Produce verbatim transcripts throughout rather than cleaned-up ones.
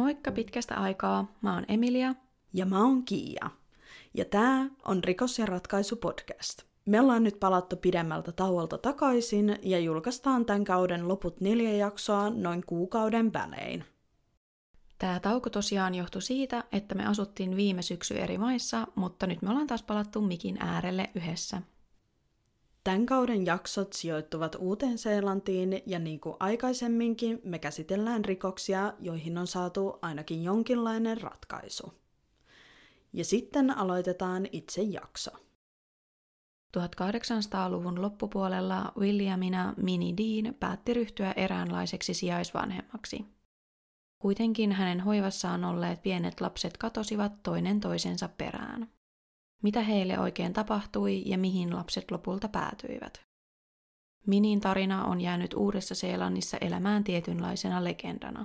Moikka pitkästä aikaa, mä oon Emilia. Ja mä oon Kiia. Ja tää on Rikos- ja ratkaisu-podcast. Me ollaan nyt palattu pidemmältä tauolta takaisin ja julkaistaan tämän kauden loput neljä jaksoa noin kuukauden välein. Tää tauko tosiaan johtui siitä, että me asuttiin viime syksy eri maissa, mutta nyt me ollaan taas palattu mikin äärelle yhdessä. Tämän kauden jaksot sijoittuvat Uuteen-Seelantiin ja niin kuin aikaisemminkin me käsitellään rikoksia, joihin on saatu ainakin jonkinlainen ratkaisu. Ja sitten aloitetaan itse jakso. tuhatkahdeksansataaluvun loppupuolella Williamina Minnie Dean päätti ryhtyä eräänlaiseksi sijaisvanhemmaksi. Kuitenkin hänen hoivassaan olleet pienet lapset katosivat toinen toisensa perään. Mitä heille oikein tapahtui ja mihin lapset lopulta päätyivät? Minnin tarina on jäänyt Uudessa-Seelannissa elämään tietynlaisena legendana.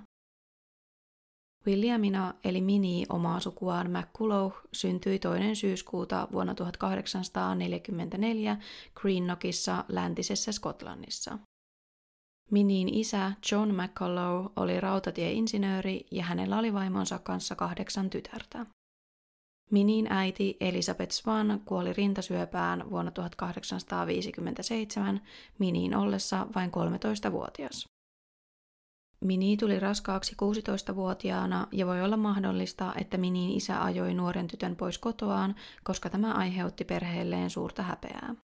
Williamina eli Minnie omaa sukuaan McCullough syntyi toinen syyskuuta vuonna tuhatkahdeksansataaneljäkymmentäneljä Greenockissa läntisessä Skotlannissa. Minnin isä John McCullough oli rautatieinsinööri ja hänellä oli vaimonsa kanssa kahdeksan tytärtä. Minnin äiti Elizabeth Swan kuoli rintasyöpään vuonna tuhatkahdeksansataaviisikymmentäseitsemän Minnin ollessa vain kolmetoistavuotias. Minnie tuli raskaaksi kuusitoistavuotiaana ja voi olla mahdollista, että Minnin isä ajoi nuoren tytön pois kotoaan, koska tämä aiheutti perheelleen suurta häpeää.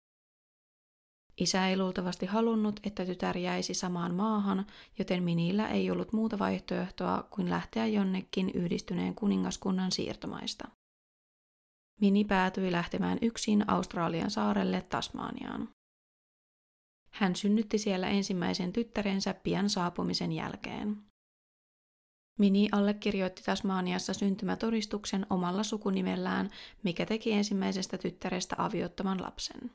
Isä ei luultavasti halunnut, että tytär jäisi samaan maahan, joten Minniellä ei ollut muuta vaihtoehtoa kuin lähteä jonnekin Yhdistyneen kuningaskunnan siirtomaista. Minnie päätyi lähtemään yksin Australian saarelle Tasmaniaan. Hän synnytti siellä ensimmäisen tyttärensä pian saapumisen jälkeen. Minnie allekirjoitti Tasmaniassa syntymätodistuksen omalla sukunimellään, mikä teki ensimmäisestä tyttärestä aviottoman lapsen.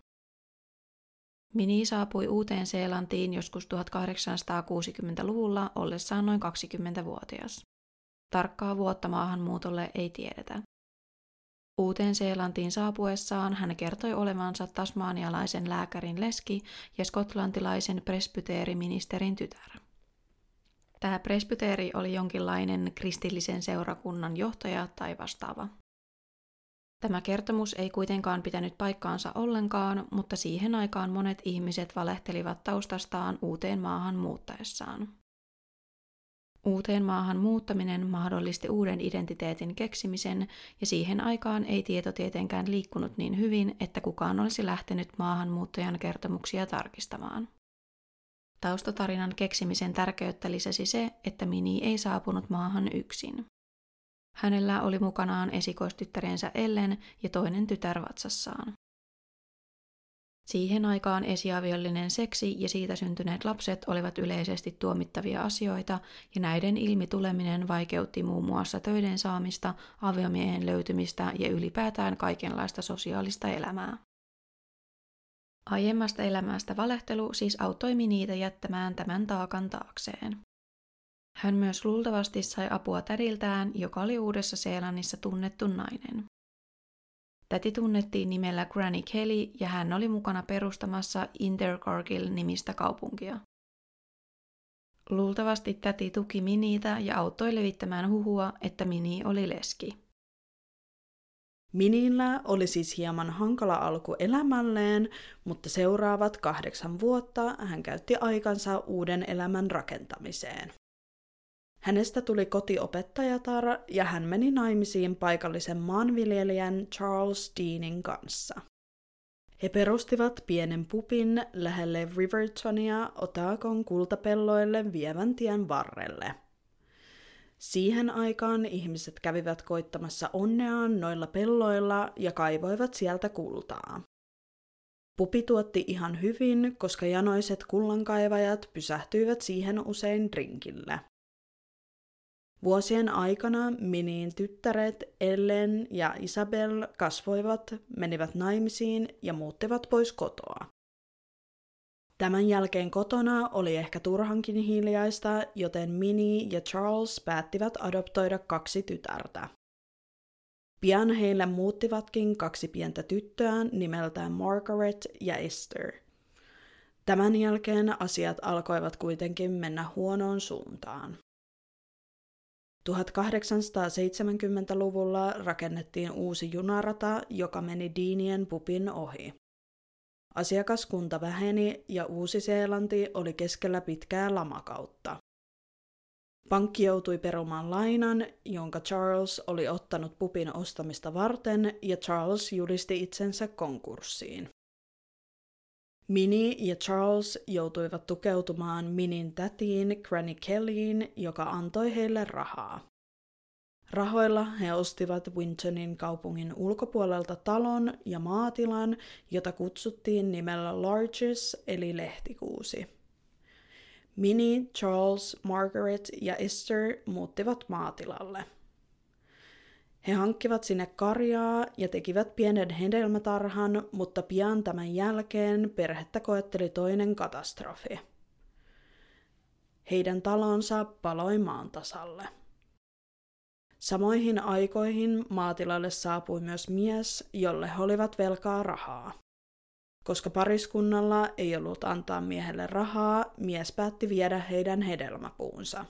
Minnie saapui Uuteen-Seelantiin joskus tuhatkahdeksansataakuusikymmentäluvulla ollessaan noin kaksikymmentävuotias. Tarkkaa vuotta maahanmuutolle ei tiedetä. Uuteen-Seelantiin saapuessaan hän kertoi olevansa tasmanialaisen lääkärin leski ja skotlantilaisen presbyteeriministerin tytär. Tämä presbyteeri oli jonkinlainen kristillisen seurakunnan johtaja tai vastaava. Tämä kertomus ei kuitenkaan pitänyt paikkaansa ollenkaan, mutta siihen aikaan monet ihmiset valehtelivat taustastaan uuteen maahan muuttaessaan. Uuteen maahan muuttaminen mahdollisti uuden identiteetin keksimisen, ja siihen aikaan ei tieto tietenkään liikkunut niin hyvin, että kukaan olisi lähtenyt maahanmuuttajan kertomuksia tarkistamaan. Taustatarinan keksimisen tärkeyttä lisäsi se, että Minnie ei saapunut maahan yksin. Hänellä oli mukanaan esikoistyttärensä Ellen ja toinen tytär vatsassaan. Siihen aikaan esiaviollinen seksi ja siitä syntyneet lapset olivat yleisesti tuomittavia asioita, ja näiden ilmituleminen vaikeutti muun muassa töiden saamista, aviomiehen löytymistä ja ylipäätään kaikenlaista sosiaalista elämää. Aiemmasta elämästä valehtelu siis auttoi Minniitä jättämään tämän taakan taakseen. Hän myös luultavasti sai apua tädiltään, joka oli Uudessa-Seelannissa tunnettu nainen. Täti tunnettiin nimellä Granny Kelly ja hän oli mukana perustamassa Invercargill-nimistä kaupunkia. Luultavasti täti tuki Minniitä ja auttoi levittämään huhua, että Minnie oli leski. Minniellä oli siis hieman hankala alku elämälleen, mutta seuraavat kahdeksan vuotta hän käytti aikansa uuden elämän rakentamiseen. Hänestä tuli kotiopettajatar ja hän meni naimisiin paikallisen maanviljelijän Charles Deanin kanssa. He perustivat pienen pubin lähelle Rivertonia Otagon kultapelloille vievän tien varrelle. Siihen aikaan ihmiset kävivät koittamassa onneaan noilla pelloilla ja kaivoivat sieltä kultaa. Pubi tuotti ihan hyvin, koska janoiset kullankaivajat pysähtyivät siihen usein drinkille. Vuosien aikana Minnien tyttäret Ellen ja Isabel kasvoivat, menivät naimisiin ja muuttivat pois kotoa. Tämän jälkeen kotona oli ehkä turhankin hiljaista, joten Minnie ja Charles päättivät adoptoida kaksi tytärtä. Pian heille muuttivatkin kaksi pientä tyttöä nimeltään Margaret ja Esther. Tämän jälkeen asiat alkoivat kuitenkin mennä huonoon suuntaan. tuhatkahdeksansataaseitsemänkymmentäluvulla rakennettiin uusi junarata, joka meni Deanien pubin ohi. Asiakaskunta väheni ja Uusi-Seelanti oli keskellä pitkää lamakautta. Pankki joutui perumaan lainan, jonka Charles oli ottanut pubin ostamista varten, ja Charles julisti itsensä konkurssiin. Minnie ja Charles joutuivat tukeutumaan Minnin tätiin Granny Kellyin, joka antoi heille rahaa. Rahoilla he ostivat Wintonin kaupungin ulkopuolelta talon ja maatilan, jota kutsuttiin nimellä Larges eli lehtikuusi. Minnie, Charles, Margaret ja Esther muuttivat maatilalle. He hankkivat sinne karjaa ja tekivät pienen hedelmätarhan, mutta pian tämän jälkeen perhettä koetteli toinen katastrofi. Heidän talonsa paloi maan tasalle. Samoihin aikoihin maatilalle saapui myös mies, jolle he olivat velkaa rahaa. Koska pariskunnalla ei ollut antaa miehelle rahaa, mies päätti viedä heidän hedelmäpuunsa.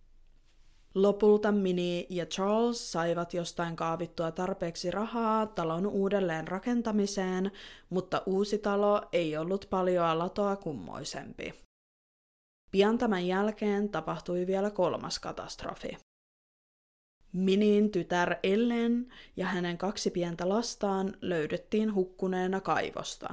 Lopulta Minnie ja Charles saivat jostain kaavittua tarpeeksi rahaa talon uudelleen rakentamiseen, mutta uusi talo ei ollut paljoa latoa kummoisempi. Pian tämän jälkeen tapahtui vielä kolmas katastrofi. Minnien tytär Ellen ja hänen kaksi pientä lastaan löydettiin hukkuneena kaivosta.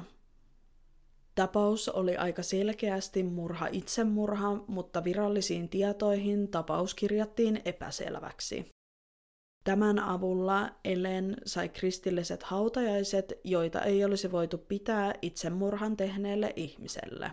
Tapaus oli aika selkeästi murha-itsemurha, mutta virallisiin tietoihin tapaus kirjattiin epäselväksi. Tämän avulla Ellen sai kristilliset hautajaiset, joita ei olisi voitu pitää itsemurhan tehneelle ihmiselle.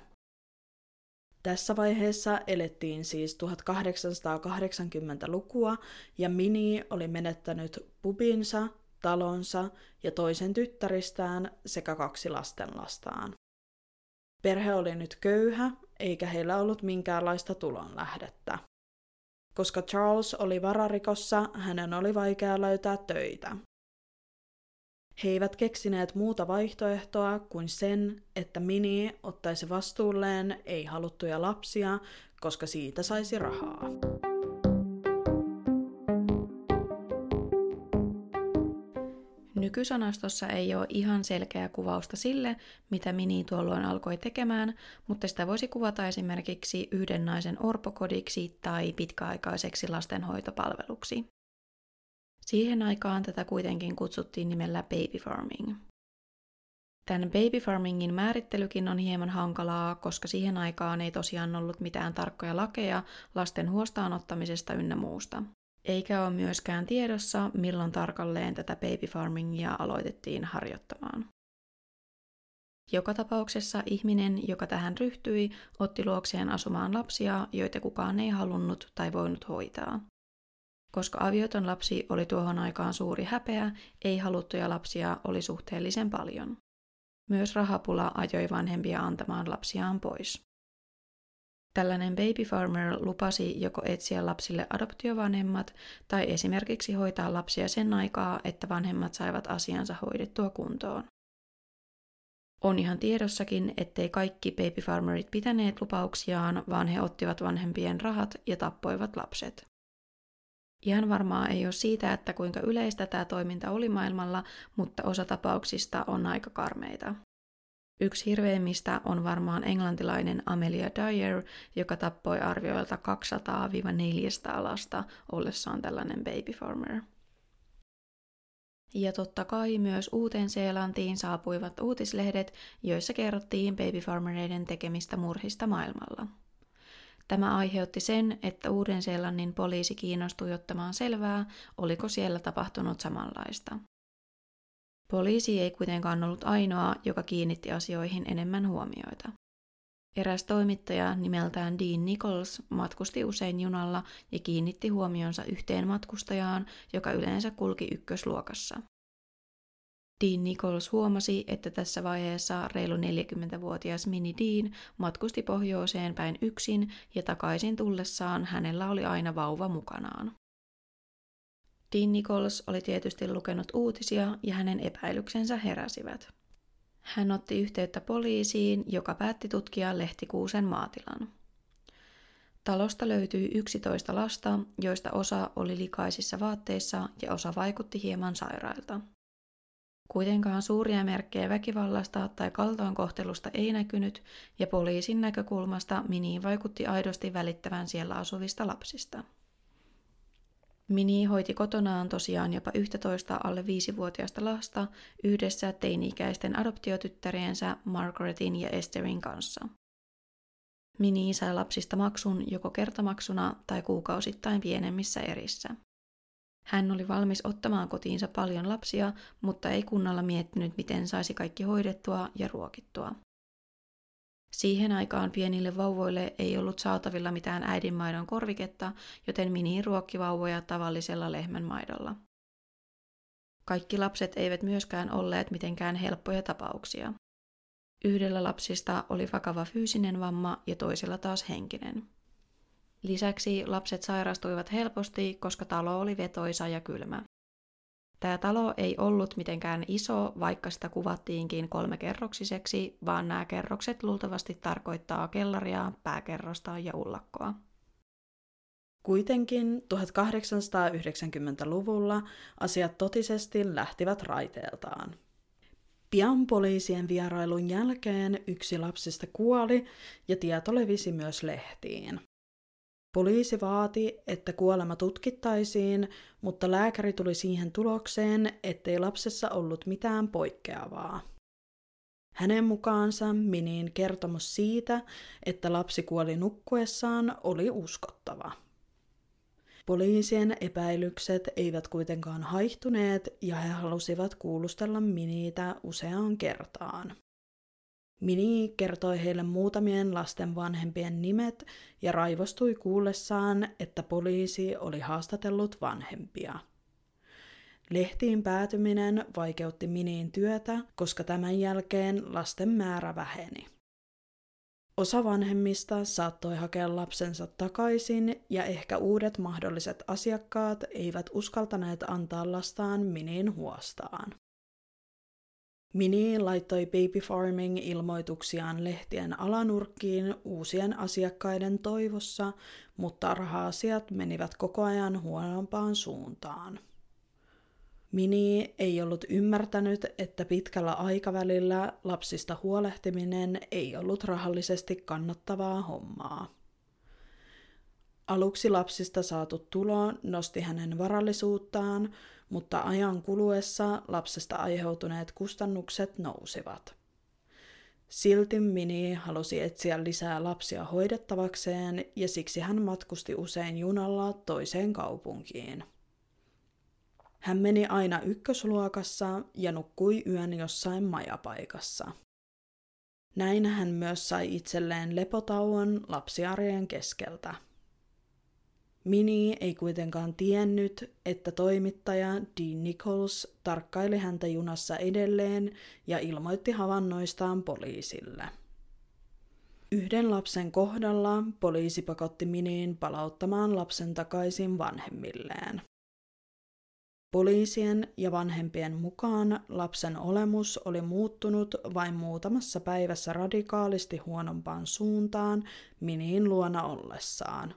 Tässä vaiheessa elettiin siis tuhatkahdeksansataakahdeksankymmentälukua ja Minnie oli menettänyt pubinsa, talonsa ja toisen tyttäristään sekä kaksi lastenlastaan. Perhe oli nyt köyhä, eikä heillä ollut minkäänlaista tulonlähdettä. Koska Charles oli vararikossa, hänen oli vaikea löytää töitä. He eivät keksineet muuta vaihtoehtoa kuin sen, että Minnie ottaisi vastuulleen ei-haluttuja lapsia, koska siitä saisi rahaa. Nykysanastossa ei ole ihan selkeää kuvausta sille, mitä Minnie tuolloin alkoi tekemään, mutta sitä voisi kuvata esimerkiksi yhden naisen orpokodiksi tai pitkäaikaiseksi lastenhoitopalveluksi. Siihen aikaan tätä kuitenkin kutsuttiin nimellä baby farming. Tämän baby farmingin määrittelykin on hieman hankalaa, koska siihen aikaan ei tosiaan ollut mitään tarkkoja lakeja lasten huostaanottamisesta ynnä muusta. Eikä ole myöskään tiedossa, milloin tarkalleen tätä baby farmingia aloitettiin harjoittamaan. Joka tapauksessa ihminen, joka tähän ryhtyi, otti luokseen asumaan lapsia, joita kukaan ei halunnut tai voinut hoitaa. Koska avioton lapsi oli tuohon aikaan suuri häpeä, ei haluttuja lapsia oli suhteellisen paljon. Myös rahapula ajoi vanhempia antamaan lapsiaan pois. Tällainen baby farmer lupasi joko etsiä lapsille adoptiovanhemmat tai esimerkiksi hoitaa lapsia sen aikaa, että vanhemmat saivat asiansa hoidettua kuntoon. On ihan tiedossakin, ettei kaikki baby farmerit pitäneet lupauksiaan, vaan he ottivat vanhempien rahat ja tappoivat lapset. Ihan varmaa ei ole siitä, että kuinka yleistä tämä toiminta oli maailmalla, mutta osa tapauksista on aika karmeita. Yksi hirveimmistä on varmaan englantilainen Amelia Dyer, joka tappoi arvioilta kaksisataa neljäsataa lasta ollessaan tällainen baby farmer. Ja totta kai myös Uuteen-Seelantiin saapuivat uutislehdet, joissa kerrottiin baby farmereiden tekemistä murhista maailmalla. Tämä aiheutti sen, että Uuden-Seelannin poliisi kiinnostui ottamaan selvää, oliko siellä tapahtunut samanlaista. Poliisi ei kuitenkaan ollut ainoa, joka kiinnitti asioihin enemmän huomioita. Eräs toimittaja nimeltään Dean Nichols matkusti usein junalla ja kiinnitti huomionsa yhteen matkustajaan, joka yleensä kulki ykkösluokassa. Dean Nichols huomasi, että tässä vaiheessa reilu neljäkymmentävuotias Minnie Dean matkusti pohjoiseen päin yksin ja takaisin tullessaan hänellä oli aina vauva mukanaan. Dean Nichols oli tietysti lukenut uutisia ja hänen epäilyksensä heräsivät. Hän otti yhteyttä poliisiin, joka päätti tutkia lehtikuusen maatilan. Talosta löytyi yksitoista lasta, joista osa oli likaisissa vaatteissa ja osa vaikutti hieman sairailta. Kuitenkaan suuria merkkejä väkivallasta tai kaltoinkohtelusta ei näkynyt, ja poliisin näkökulmasta Minnie vaikutti aidosti välittävän siellä asuvista lapsista. Minnie hoiti kotonaan tosiaan jopa yksitoista alle viisivuotiaista lasta yhdessä teini-ikäisten adoptiotyttäriensä Margaretin ja Esterin kanssa. Minnie sai lapsista maksun joko kertamaksuna tai kuukausittain pienemmissä erissä. Hän oli valmis ottamaan kotiinsa paljon lapsia, mutta ei kunnolla miettinyt, miten saisi kaikki hoidettua ja ruokittua. Siihen aikaan pienille vauvoille ei ollut saatavilla mitään äidinmaidon korviketta, joten Minnie ruokki vauvoja tavallisella lehmänmaidolla. Kaikki lapset eivät myöskään olleet mitenkään helppoja tapauksia. Yhdellä lapsista oli vakava fyysinen vamma ja toisella taas henkinen. Lisäksi lapset sairastuivat helposti, koska talo oli vetoisa ja kylmä. Tämä talo ei ollut mitenkään iso, vaikka sitä kuvattiinkin kolmekerroksiseksi, vaan nämä kerrokset luultavasti tarkoittaa kellaria, pääkerrosta ja ullakkoa. Kuitenkin tuhatkahdeksansataayhdeksänkymmentäluvulla asiat totisesti lähtivät raiteeltaan. Pian poliisien vierailun jälkeen yksi lapsista kuoli ja tieto levisi myös lehtiin. Poliisi vaati, että kuolema tutkittaisiin, mutta lääkäri tuli siihen tulokseen, ettei lapsessa ollut mitään poikkeavaa. Hänen mukaansa Minnien kertomus siitä, että lapsi kuoli nukkuessaan, oli uskottava. Poliisien epäilykset eivät kuitenkaan haihtuneet ja he halusivat kuulustella Minnietä useaan kertaan. Minnie kertoi heille muutamien lasten vanhempien nimet ja raivostui kuullessaan, että poliisi oli haastatellut vanhempia. Lehtiin päätyminen vaikeutti Minnien työtä, koska tämän jälkeen lasten määrä väheni. Osa vanhemmista saattoi hakea lapsensa takaisin ja ehkä uudet mahdolliset asiakkaat eivät uskaltaneet antaa lastaan Minnien huostaan. Minnie laittoi Baby Farming-ilmoituksiaan lehtien alanurkkiin uusien asiakkaiden toivossa, mutta raha-asiat menivät koko ajan huonompaan suuntaan. Minnie ei ollut ymmärtänyt, että pitkällä aikavälillä lapsista huolehtiminen ei ollut rahallisesti kannattavaa hommaa. Aluksi lapsista saatu tulo nosti hänen varallisuuttaan, mutta ajan kuluessa lapsesta aiheutuneet kustannukset nousivat. Silti Minnie halusi etsiä lisää lapsia hoidettavakseen ja siksi hän matkusti usein junalla toiseen kaupunkiin. Hän meni aina ykkösluokassa ja nukkui yön jossain majapaikassa. Näin hän myös sai itselleen lepotauon lapsiarjen keskeltä. Minnie ei kuitenkaan tiennyt, että toimittaja Dean Nichols tarkkaili häntä junassa edelleen ja ilmoitti havainnoistaan poliisille. Yhden lapsen kohdalla poliisi pakotti Minnien palauttamaan lapsen takaisin vanhemmilleen. Poliisien ja vanhempien mukaan lapsen olemus oli muuttunut vain muutamassa päivässä radikaalisti huonompaan suuntaan Minnien luona ollessaan.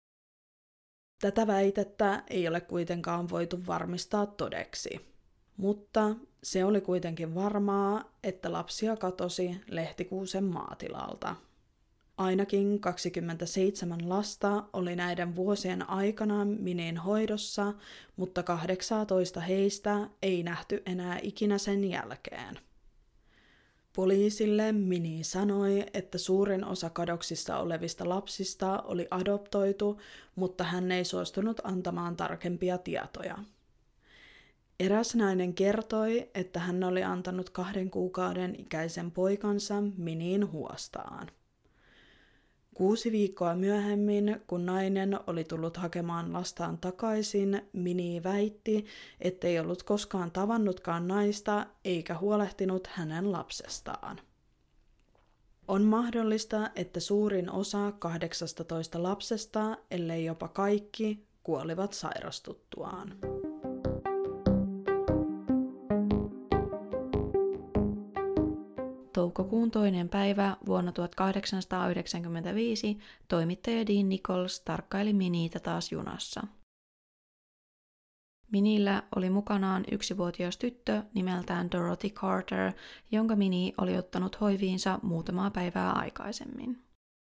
Tätä väitettä ei ole kuitenkaan voitu varmistaa todeksi, mutta se oli kuitenkin varmaa, että lapsia katosi Lehtikuusen maatilalta. Ainakin kaksikymmentäseitsemän lasta oli näiden vuosien aikana Minnien hoidossa, mutta kahdeksantoista heistä ei nähty enää ikinä sen jälkeen. Poliisille Minnie sanoi, että suurin osa kadoksissa olevista lapsista oli adoptoitu, mutta hän ei suostunut antamaan tarkempia tietoja. Eräs nainen kertoi, että hän oli antanut kahden kuukauden ikäisen poikansa Minnien huostaan. Kuusi viikkoa myöhemmin, kun nainen oli tullut hakemaan lastaan takaisin, Minnie väitti, ettei ollut koskaan tavannutkaan naista eikä huolehtinut hänen lapsestaan. On mahdollista, että suurin osa kahdeksastatoista lapsesta, ellei jopa kaikki, kuolivat sairastuttuaan. Toukokuun toinen päivä vuonna tuhatkahdeksansataayhdeksänkymmentäviisi toimittaja Dean Nichols tarkkaili Miniitä taas junassa. Minillä oli mukanaan yksivuotias tyttö nimeltään Dorothy Carter, jonka Minnie oli ottanut hoiviinsa muutamaa päivää aikaisemmin.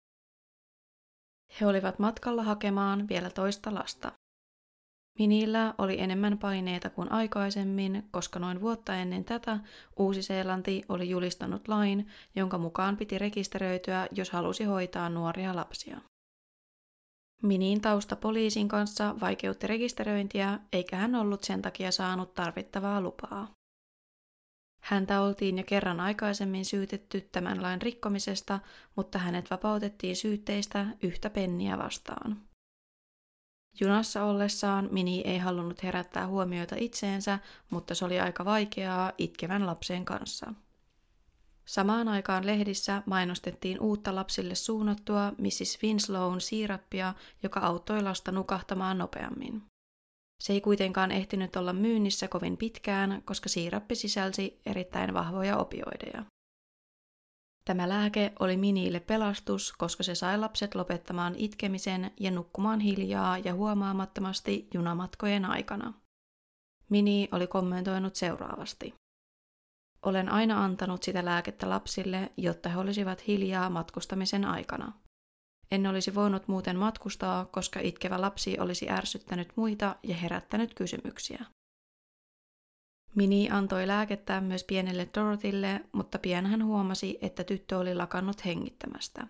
He olivat matkalla hakemaan vielä toista lasta. Minillä oli enemmän paineita kuin aikaisemmin, koska noin vuotta ennen tätä Uusi-Seelanti oli julistanut lain, jonka mukaan piti rekisteröityä, jos halusi hoitaa nuoria lapsia. Minin tausta poliisin kanssa vaikeutti rekisteröintiä, eikä hän ollut sen takia saanut tarvittavaa lupaa. Häntä oltiin jo kerran aikaisemmin syytetty tämän lain rikkomisesta, mutta hänet vapautettiin syytteistä yhtä penniä vastaan. Junassa ollessaan Minnie ei halunnut herättää huomioita itseensä, mutta se oli aika vaikeaa itkevän lapsen kanssa. Samaan aikaan lehdissä mainostettiin uutta lapsille suunnattua missis Winslown siirappia, joka auttoi lasta nukahtamaan nopeammin. Se ei kuitenkaan ehtinyt olla myynnissä kovin pitkään, koska siirappi sisälsi erittäin vahvoja opioideja. Tämä lääke oli Minnielle pelastus, koska se sai lapset lopettamaan itkemisen ja nukkumaan hiljaa ja huomaamattomasti junamatkojen aikana. Minnie oli kommentoinut seuraavasti. Olen aina antanut sitä lääkettä lapsille, jotta he olisivat hiljaa matkustamisen aikana. En olisi voinut muuten matkustaa, koska itkevä lapsi olisi ärsyttänyt muita ja herättänyt kysymyksiä. Minnie antoi lääkettä myös pienelle Dorothylle, mutta pian hän huomasi, että tyttö oli lakannut hengittämästä.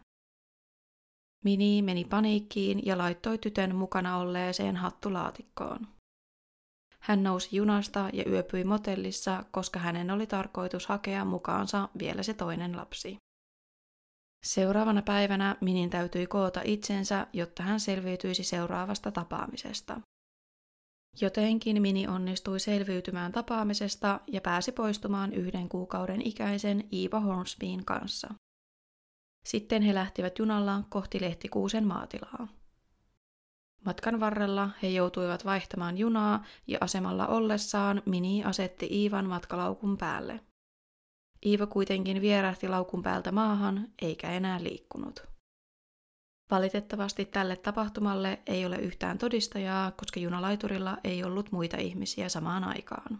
Minnie meni paniikkiin ja laittoi tytön mukana olleeseen hattulaatikkoon. Hän nousi junasta ja yöpyi motellissa, koska hänen oli tarkoitus hakea mukaansa vielä se toinen lapsi. Seuraavana päivänä Minnin täytyi koota itsensä, jotta hän selviytyisi seuraavasta tapaamisesta. Jotenkin Minnie onnistui selviytymään tapaamisesta ja pääsi poistumaan yhden kuukauden ikäisen Eva Hornsbyn kanssa. Sitten he lähtivät junalla kohti Lehtikuusen maatilaa. Matkan varrella he joutuivat vaihtamaan junaa ja asemalla ollessaan Minnie asetti Iivan matkalaukun päälle. Iiva kuitenkin vierähti laukun päältä maahan eikä enää liikkunut. Valitettavasti tälle tapahtumalle ei ole yhtään todistajaa, koska junalaiturilla ei ollut muita ihmisiä samaan aikaan.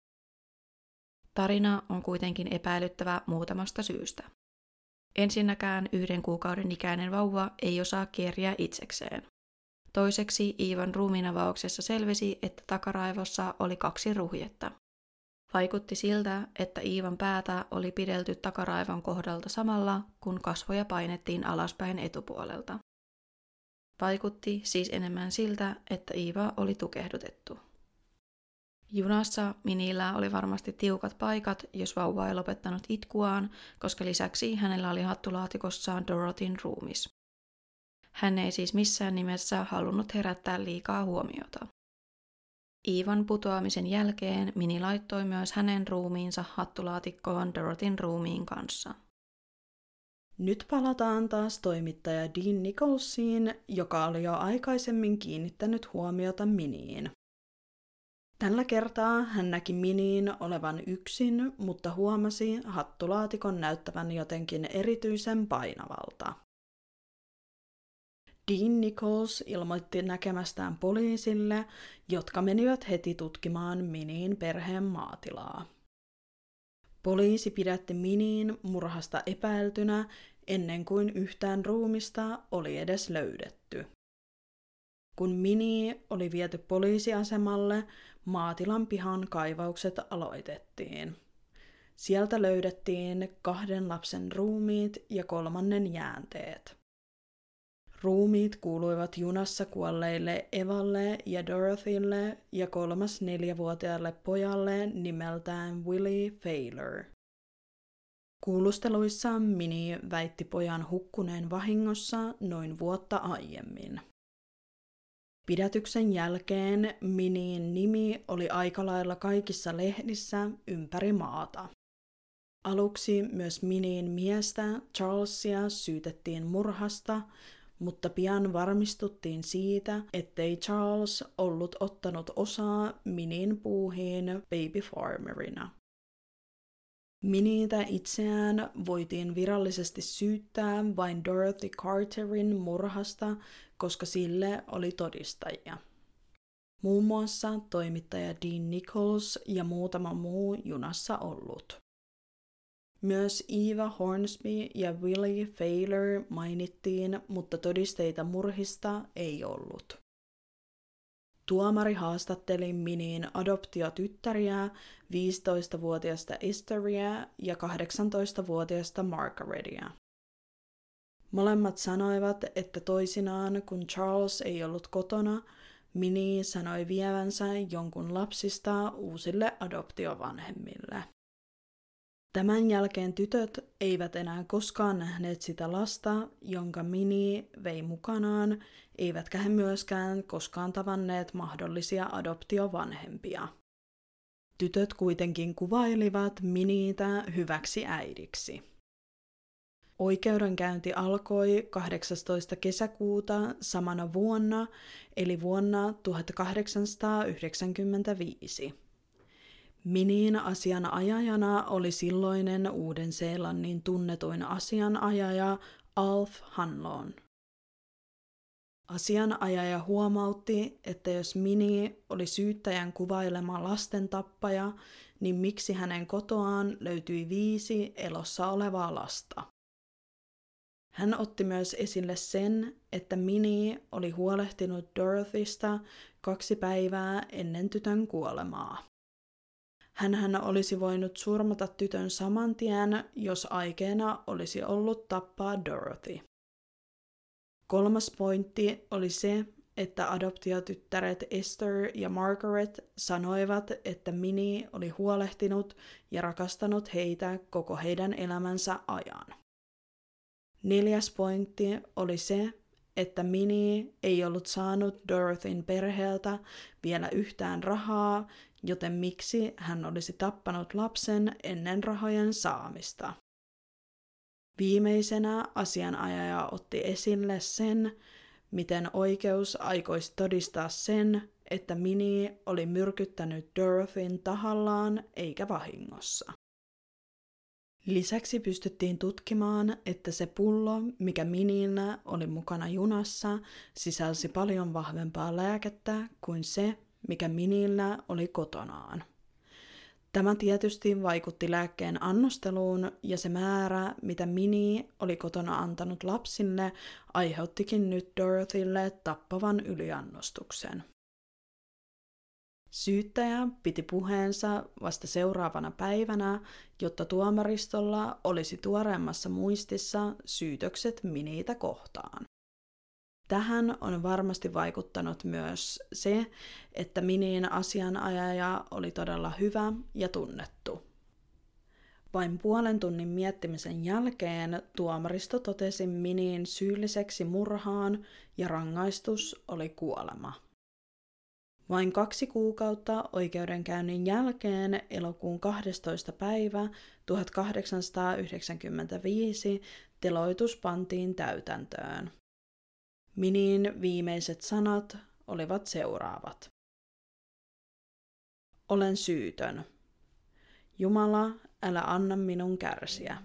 Tarina on kuitenkin epäilyttävä muutamasta syystä. Ensinnäkään yhden kuukauden ikäinen vauva ei osaa kieriä itsekseen. Toiseksi Iivan ruumiinavauksessa selvisi, että takaraivossa oli kaksi ruhjetta. Vaikutti siltä, että Iivan päätä oli pidelty takaraivon kohdalta samalla, kun kasvoja painettiin alaspäin etupuolelta. Vaikutti siis enemmän siltä, että Iiva oli tukehdutettu. Junassa Minillä oli varmasti tiukat paikat, jos vauva ei lopettanut itkuaan, koska lisäksi hänellä oli hattulaatikossaan Dorothyn ruumis. Hän ei siis missään nimessä halunnut herättää liikaa huomiota. Iivan putoamisen jälkeen Minnie laittoi myös hänen ruumiinsa hattulaatikkoon Dorothyn ruumiin kanssa. Nyt palataan taas toimittaja Dean Nicholsiin, joka oli jo aikaisemmin kiinnittänyt huomiota Minnieen. Tällä kertaa hän näki Minnieen olevan yksin, mutta huomasi hattulaatikon näyttävän jotenkin erityisen painavalta. Dean Nichols ilmoitti näkemästään poliisille, jotka menivät heti tutkimaan Minnieen perheen maatilaa. Poliisi pidätti Minnieen murhasta epäiltynä ennen kuin yhtään ruumista oli edes löydetty. Kun Minnie oli viety poliisiasemalle, maatilan pihan kaivaukset aloitettiin. Sieltä löydettiin kahden lapsen ruumiit ja kolmannen jäänteet. Ruumiit kuuluivat junassa kuolleille Evalle ja Dorothylle ja kolmas neljävuotiaalle pojalle nimeltään Willie Fowler. Kuulusteluissa Minnie väitti pojan hukkuneen vahingossa noin vuotta aiemmin. Pidätyksen jälkeen Minnieen nimi oli aika lailla kaikissa lehdissä ympäri maata. Aluksi myös Minnieen miestä Charlesia syytettiin murhasta, mutta pian varmistuttiin siitä, ettei Charles ollut ottanut osaa Minnieen puuhiin baby farmerina. Minniitä itseään voitiin virallisesti syyttää vain Dorothy Carterin murhasta, koska sille oli todistajia. Muun muassa toimittaja Dean Nichols ja muutama muu junassa ollut. Myös Eva Hornsby ja Willie Fowler mainittiin, mutta todisteita murhista ei ollut. Tuomari haastatteli Minnin adoptiotyttäriä, viisitoistavuotiasta Esteria ja kahdeksantoistavuotiasta Margaretia. Molemmat sanoivat, että toisinaan, kun Charles ei ollut kotona, Minnie sanoi vievänsä jonkun lapsista uusille adoptiovanhemmille. Tämän jälkeen tytöt eivät enää koskaan nähneet sitä lasta, jonka Minnie vei mukanaan, eivätkä he myöskään koskaan tavanneet mahdollisia adoptiovanhempia. Tytöt kuitenkin kuvailivat Minniitä hyväksi äidiksi. Oikeudenkäynti alkoi kahdeksastoista kesäkuuta samana vuonna, eli vuonna tuhatkahdeksansataayhdeksänkymmentäviisi. Minnin asianajajana oli silloinen Uuden-Seelannin tunnetuin asianajaja Alf Hanlon. Asianajaja huomautti, että jos Minnie oli syyttäjän kuvailema lastentappaja, niin miksi hänen kotoaan löytyi viisi elossa olevaa lasta. Hän otti myös esille sen, että Minnie oli huolehtinut Dorothysta kaksi päivää ennen tytön kuolemaa. Hänhän olisi voinut surmata tytön saman tien, jos aikeena olisi ollut tappaa Dorothy. Kolmas pointti oli se, että adoptiotyttäret Esther ja Margaret sanoivat, että Minnie oli huolehtinut ja rakastanut heitä koko heidän elämänsä ajan. Neljäs pointti oli se, että Minnie ei ollut saanut Dorothyn perheeltä vielä yhtään rahaa, joten miksi hän olisi tappanut lapsen ennen rahojen saamista. Viimeisenä asianajaja otti esille sen, miten oikeus aikoisi todistaa sen, että Minnie oli myrkyttänyt Dorothyn tahallaan eikä vahingossa. Lisäksi pystyttiin tutkimaan, että se pullo, mikä Minniellä oli mukana junassa, sisälsi paljon vahvempaa lääkettä kuin se, mikä Minniellä oli kotonaan. Tämä tietysti vaikutti lääkkeen annosteluun, ja se määrä, mitä Minnie oli kotona antanut lapsille, aiheuttikin nyt Dorothylle tappavan yliannostuksen. Syyttäjä piti puheensa vasta seuraavana päivänä, jotta tuomaristolla olisi tuoreemmassa muistissa syytökset Minniitä kohtaan. Tähän on varmasti vaikuttanut myös se, että Minnin asianajaja oli todella hyvä ja tunnettu. Vain puolen tunnin miettimisen jälkeen tuomaristo totesi Minnin syylliseksi murhaan ja rangaistus oli kuolema. Vain kaksi kuukautta oikeudenkäynnin jälkeen elokuun kahdestoista päivä tuhatkahdeksansataayhdeksänkymmentäviisi teloitus pantiin täytäntöön. Minnin viimeiset sanat olivat seuraavat. Olen syytön. Jumala, älä anna minun kärsiä.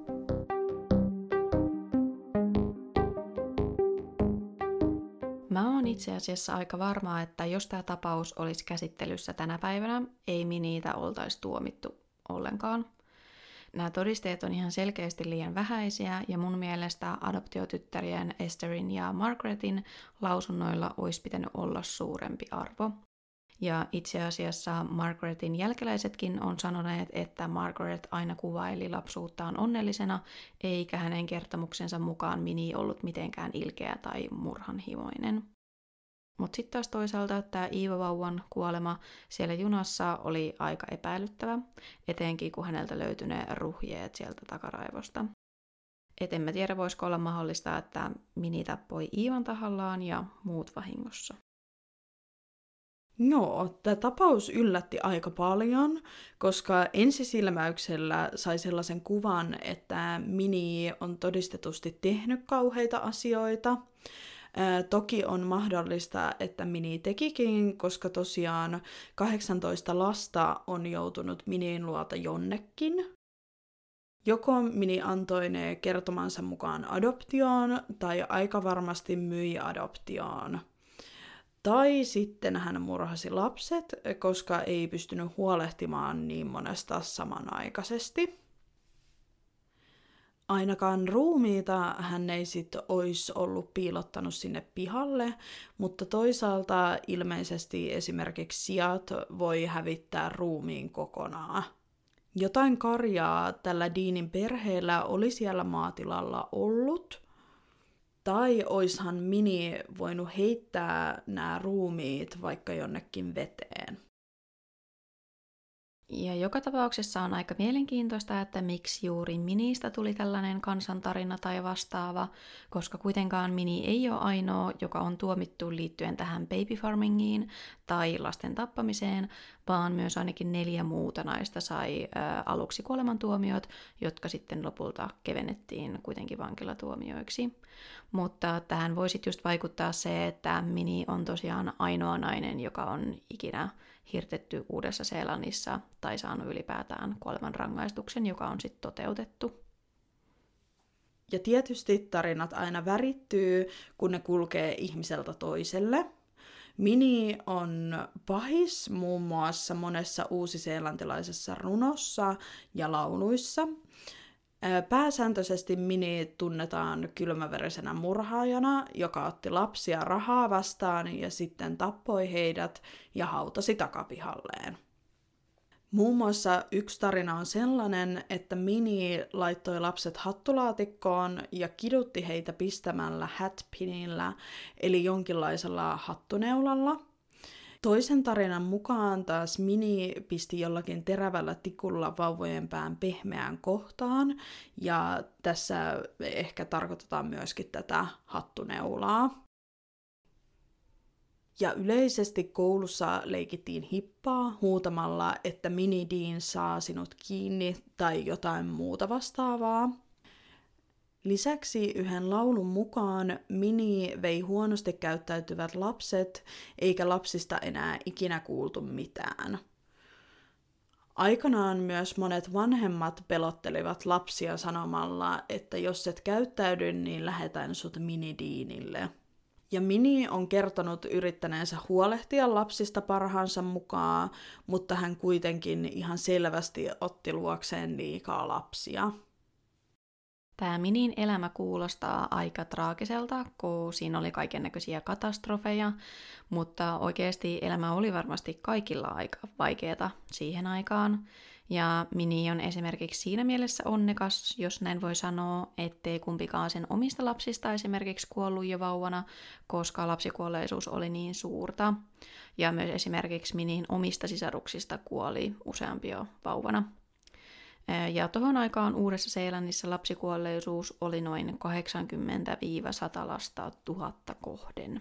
Mä oon itse asiassa aika varma, että jos tämä tapaus olisi käsittelyssä tänä päivänä, ei Minniitä oltaisi tuomittu ollenkaan. Nämä todisteet on ihan selkeästi liian vähäisiä ja mun mielestä adoptiotyttärien Esterin ja Margaretin lausunnoilla olisi pitänyt olla suurempi arvo. Ja itse asiassa Margaretin jälkeläisetkin on sanoneet, että Margaret aina kuvaili lapsuuttaan onnellisena, eikä hänen kertomuksensa mukaan Minnie ollut mitenkään ilkeä tai murhanhimoinen. Mutta sitten taas toisaalta tämä Eva-vauvan kuolema siellä junassa oli aika epäilyttävä, etenkin kun häneltä löytyi ne ruhjeet sieltä takaraivosta. Et en mä tiedä, voisiko olla mahdollista, että Minnie tappoi Evan tahallaan ja muut vahingossa. Joo, tämä tapaus yllätti aika paljon, koska ensisilmäyksellä sai sellaisen kuvan, että Minnie on todistetusti tehnyt kauheita asioita. Ää, toki on mahdollista, että Minnie tekikin, koska tosiaan kahdeksantoista lasta on joutunut Minnien luota jonnekin. Joko Mini antoi ne kertomansa mukaan adoptioon, tai aika varmasti myi adoptioon. Tai sitten hän murhasi lapset, koska ei pystynyt huolehtimaan niin monesta samanaikaisesti. Ainakaan ruumiita hän ei sitten olisi ollut piilottanut sinne pihalle, mutta toisaalta ilmeisesti esimerkiksi siat voi hävittää ruumiin kokonaan. Jotain karjaa tällä Deanin perheellä oli siellä maatilalla ollut, tai oishan Mini voinut heittää nämä ruumiit vaikka jonnekin veteen. Ja joka tapauksessa on aika mielenkiintoista, että miksi juuri Ministä tuli tällainen kansantarina tai vastaava, koska kuitenkaan Mini ei ole ainoa, joka on tuomittu liittyen tähän baby farmingiin tai lasten tappamiseen, vaan myös ainakin neljä muuta naista sai ä, aluksi kuolemantuomiot, jotka sitten lopulta kevennettiin kuitenkin vankilatuomioiksi. Mutta tähän voisi just vaikuttaa se, että Mini on tosiaan ainoa nainen, joka on ikinä hirtetty Uudessa-Seelannissa tai saanut ylipäätään kuolemanrangaistuksen, joka on sitten toteutettu. Ja tietysti tarinat aina värittyy, kun ne kulkee ihmiseltä toiselle. Mini on pahis muun muassa monessa uusiseelantilaisessa runossa ja lauluissa. Pääsääntöisesti Mini tunnetaan kylmäverisenä murhaajana, joka otti lapsia rahaa vastaan ja sitten tappoi heidät ja hautasi takapihalleen. Muun muassa yksi tarina on sellainen, että Mini laittoi lapset hattulaatikkoon ja kidutti heitä pistämällä hatpinillä, eli jonkinlaisella hattuneulalla. Toisen tarinan mukaan taas Mini pisti jollakin terävällä tikulla vauvojen pään pehmeään kohtaan, ja tässä ehkä tarkoitetaan myöskin tätä hattuneulaa. Ja yleisesti koulussa leikittiin hippaa huutamalla, että Mini Dean saa sinut kiinni tai jotain muuta vastaavaa. Lisäksi yhden laulun mukaan Mini vei huonosti käyttäytyvät lapset, eikä lapsista enää ikinä kuultu mitään. Aikanaan myös monet vanhemmat pelottelivat lapsia sanomalla, että jos et käyttäydy, niin lähetän sut Mini Deanille. Ja Mini on kertonut yrittäneensä huolehtia lapsista parhaansa mukaan, mutta hän kuitenkin ihan selvästi otti luokseen liikaa lapsia. Tämä Minin elämä kuulostaa aika traagiselta, kun siinä oli kaikennäköisiä katastrofeja, mutta oikeasti elämä oli varmasti kaikilla aika vaikeaa siihen aikaan. Ja Mini on esimerkiksi siinä mielessä onnekas, jos näin voi sanoa, ettei kumpikaan sen omista lapsista esimerkiksi kuollut jo vauvana, koska lapsikuolleisuus oli niin suurta. Ja myös esimerkiksi Minin omista sisaruksista kuoli useampi jo vauvana. Ja tuohon aikaan Uudessa-Seelannissa lapsikuolleisuus oli noin kahdeksankymmentä sata lasta tuhatta kohden.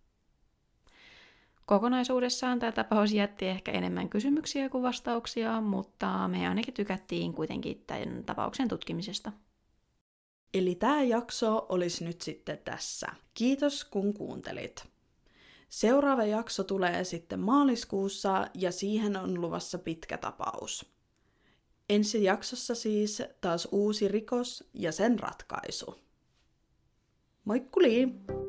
Kokonaisuudessaan tämä tapaus jätti ehkä enemmän kysymyksiä kuin vastauksia, mutta me ainakin tykättiin kuitenkin tämän tapauksen tutkimisesta. Eli tämä jakso olisi nyt sitten tässä. Kiitos kun kuuntelit. Seuraava jakso tulee sitten maaliskuussa ja siihen on luvassa pitkä tapaus. Ensi jaksossa siis taas uusi rikos ja sen ratkaisu. Moikkuli!